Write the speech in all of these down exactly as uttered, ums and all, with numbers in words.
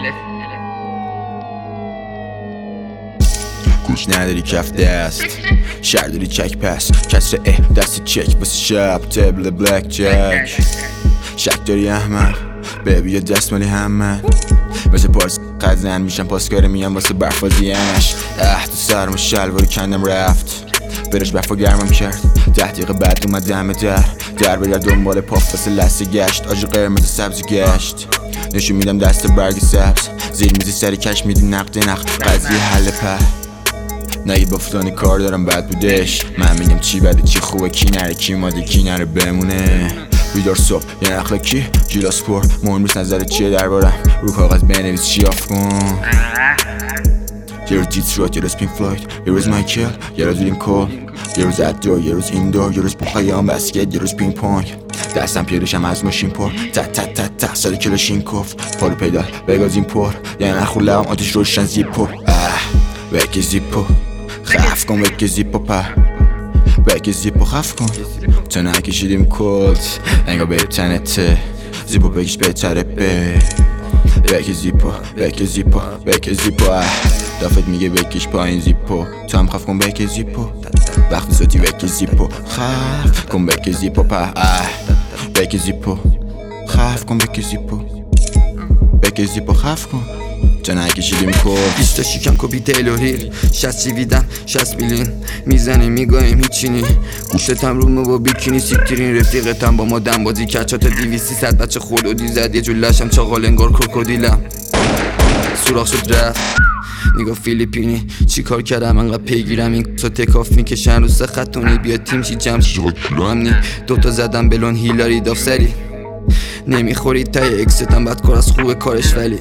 گوش نداری کف دست شهر داری چک پس کسر اه دست چک بس شب تبل بلک جک شک داری احمق بیبی یا دست مالی همه مثل پارس قزن میشم پاسکاره میام واسه برفازیانش اه تو سرم شلوارو کندم رفت برش برفا گرمم کرد ده دقیقه بعد اومد دم در در به در دنبال پاف واسه لسه گشت آج قرمز سبزی گشت نشون میدم دست برگ سبز زیر میزی سری کش میدی نقد نخ قضیه حل په نگید با فلانی کار دارم بد بودش من میگم چی بده چی خوبه کی نره کی ماده کی نره بمونه بیدار صبح یه نخله کی جیلاس پر مهم نیست نظر چیه دربارم رو کاغذ بنویس چی آف کن یه روز دیترویت یه روز پینک فلوید یه روز مایکل یه روز لینکلن یه روز ادور یه روز ایندور یه روز پاهایان بسکت یه روز پینگ پونگ دستم پیرشم از ماشین پر تت تت تت تت سال کلاشین کفت پارو پیدال بگازین پر یه نخور لهم آتیش روشن زیپو اه وکی زیپو خف کن وکی زیپو په وکی زیپو خف کن تو نکشیدیم کلت انگا به تنته زیپو بگیش بهتره به وکی زیپو وکی زیپو وکی زیپو اه دافت میگه بکش پایین زیپو تو هم خف کن بکی زیپو وقتی صوتی وکی زیپو خف کن بکی زیپو په اه بکی زیپو خف کن بکی زیپو بکی زیپو خف کن تو نکشیدیم کل بیشتا شیکم کپی تیلور هیل شست چیویدم شست میلین میزنیم میگایم هیچینی گوشتم رو با بیکینی سیکترین رفیقتم با ما دم بازی کرد تا دیویسی صد بچه خودودی زد یه جور لشم چاقال انگار کروکودیلم سوراخ شد رفت نگاه فیلیپینی چی کار کردم انقدر پیگیرم این کسا تکاف میکشن رو سه خطونی بیا تیم چی جمع شی همنی دوتا زدم بلون هیلاری دافسری نمیخوری تای اکستم بد کار از خوبه کارش ولی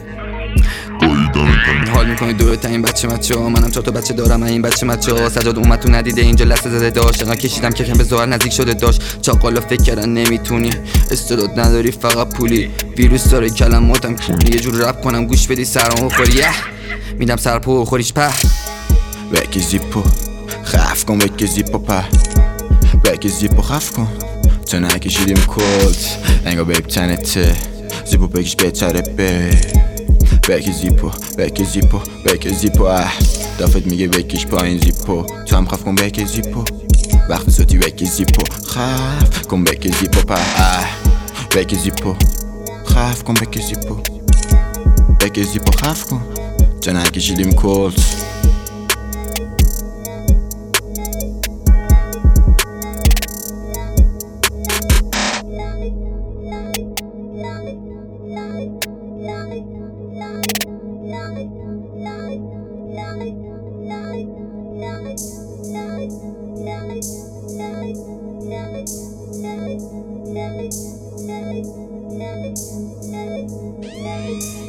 حال میکنی دوره تا این بچه مچه ها منم چهار تا بچه دارم این بچه مچه ها سجاد اومد تو ندیده اینجا لسه زده داشت انقدر کشیدم که کم به ظاهر نزدیک شده داشت چاقالا فکر کردن نمیتونی استعداد نداری فقط پولی ویروس داره کلماتم کلی یه جور رپ کنم گوش بدی سرمو بخوری میدم سرپو خوریش په وکی زیپو خف کن وکی زیپو په وکی زیپو خف کن تو نکشیدیم کلت انگا بیب تنته زیپو بگیش بهتره به وکی زیپو وکی زیپو وکی زیپو اه دافت میگه بکش پایین زیپو تو هم خف کن وکی زیپو وقتی صوتی وکی زیپو خف کن وکی زیپو په اه وکی زیپو خف کن وکی زیپو وکی زیپو خف کن تو نکشیدیم کلت Thank you.